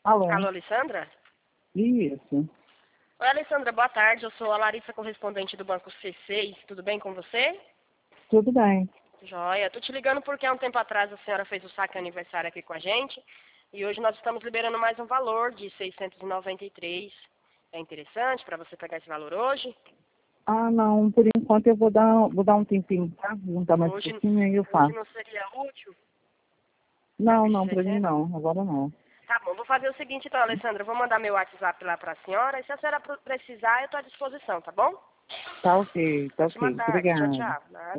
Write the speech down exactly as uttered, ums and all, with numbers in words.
Alô? Alô, Alessandra? Isso. Oi, Alessandra, boa tarde. Eu sou a Larissa, correspondente do Banco C seis. Tudo bem com você? Tudo bem. Joia. Tô te ligando porque há um tempo atrás a senhora fez o saque aniversário aqui com a gente. E hoje nós estamos liberando mais um valor de seiscentos e noventa e três. É interessante para você pegar esse valor hoje? Ah, não, por enquanto eu vou dar, vou dar um tempinho, tá? Vou dar mais um Hoje, pouquinho aí eu hoje faço. não seria útil? Não, Esses não, pra mim seiscentos? não, agora não. Tá bom, vou fazer o seguinte então, Alessandra. Eu vou mandar meu WhatsApp lá para a senhora. E se a senhora precisar, eu estou à disposição, tá bom? Tá ok, tá Ótima ok. tarde. Tchau, Obrigada. tchau. Nada.